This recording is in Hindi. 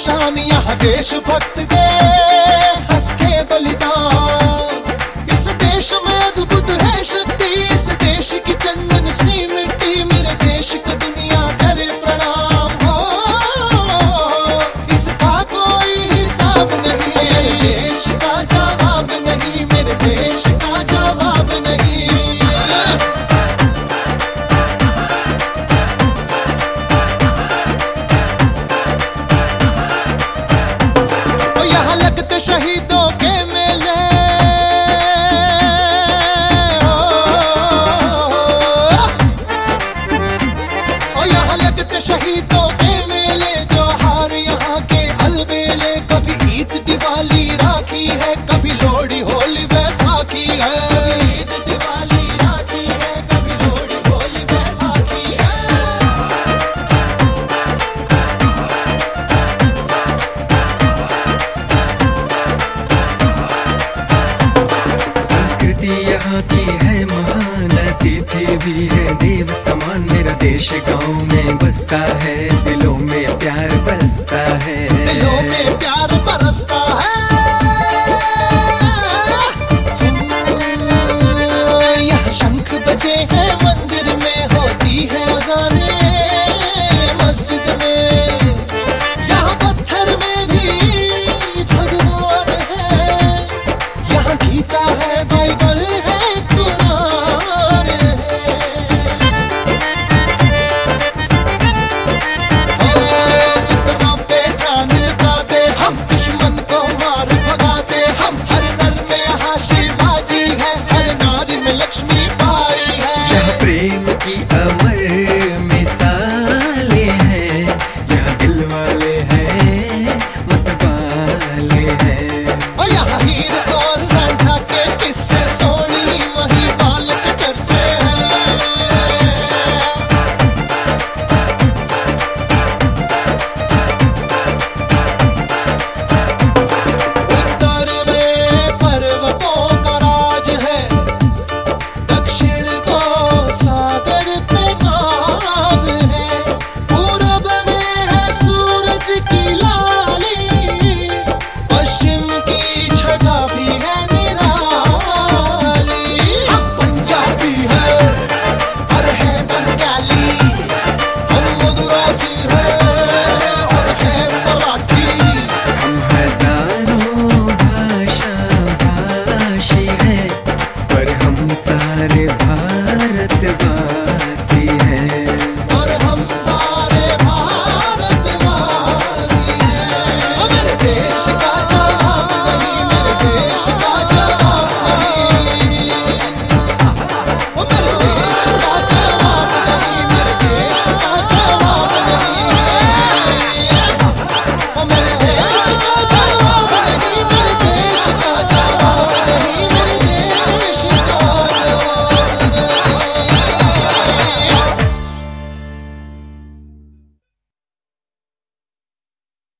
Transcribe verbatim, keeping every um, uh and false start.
शान यहाँ देशभक्त दे हंस के बलिदान। इस देश में अद्भुत है शक्ति, इस देश की चंदन सी मिट्टी, मेरे देश को दुनिया करे प्रणाम। हो इसका कोई हिसाब नहीं, मेरे देश का जवाब नहीं, मेरे देश का जवाब नहीं। लगते शहीदों के मेले, ओ यहाँ लगते शहीदों के मेले, त्योहार यहाँ के अलबेले। कभी ईद दिवाली राखी है, कभी लोहड़ी होली बैसाखी है। ईद दिवाली राखी है, कभी लोहड़ी होली बैसाखी है। संस्कृति यहाँ की है महान, अतिथि भी है देव समान। मेरा देश गाँव में बसता है, दिलों में प्यार बरसता है, दिलों में